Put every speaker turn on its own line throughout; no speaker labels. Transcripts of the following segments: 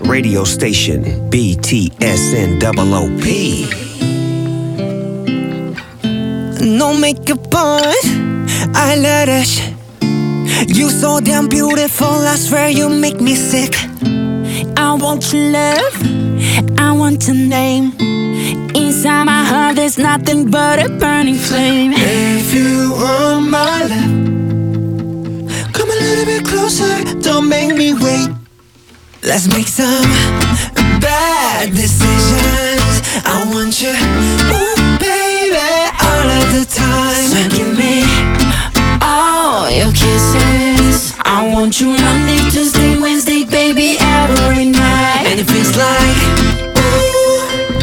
radio station, BTSNOOP.
No makeup on, eyelash. You so damn beautiful, I swear you make me sick.
I want your love, I want your name. Inside my heart there's nothing but a burning flame.
If you want my love, come a little bit closer, don't make me wait. Let's make some bad decisions. I want you, ooh baby, all of the time. So give me all your kisses. I want you Monday, Tuesday, Wednesday, baby, every night. And it feels like, ooh,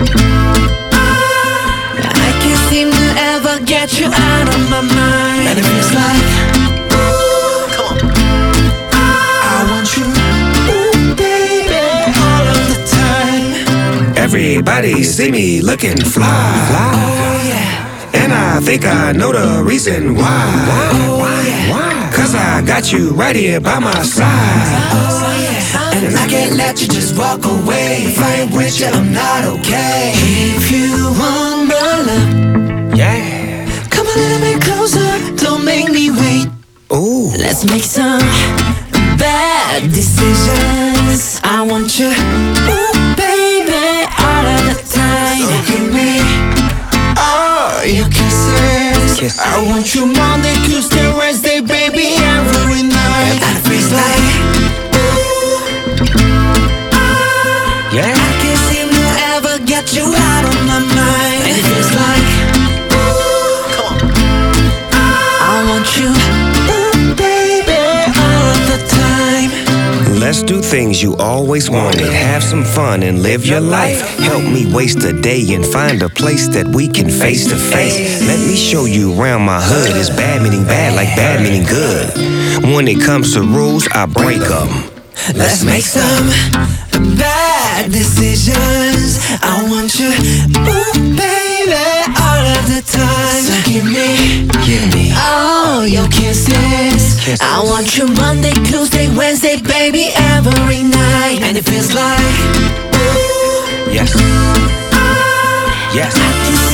I can't seem to ever get you out of my mind. And it feels like, ooh, come on, I want you, ooh, baby, all of the time.
Everybody see me looking fly.
Oh yeah.
And I think I know the reason why. Cause I got you right here by my side.
Oh yeah. And I can't let you just walk away. If I ain't with you, I'm not okay. If you want my love,
Yeah.
come a little bit closer, don't make me wait.
Ooh.
Let's make some bad decisions. I want you, ooh baby, all of the time. So give me all your kisses. I want you Monday, Tuesday, Wednesday, baby, every night. And it feels like, ooh,
Yeah.
I can't seem to ever get you out of my mind. And it feels like, ooh, come on, I want you, ooh baby, all of the time.
Let's do things you always wanted. Have some fun and live your life. Help me waste a day and find a place that we can face to face. Let me show you around my hood. It's bad meaning bad like bad meaning good. When it comes to rules, I break them.
Let's make some bad decisions. I want you, ooh baby, all of the time. So give me all your kisses. I want you Monday, Tuesday, Wednesday, baby, every night. And it feels like, ooh,
Yes. Yes.
I can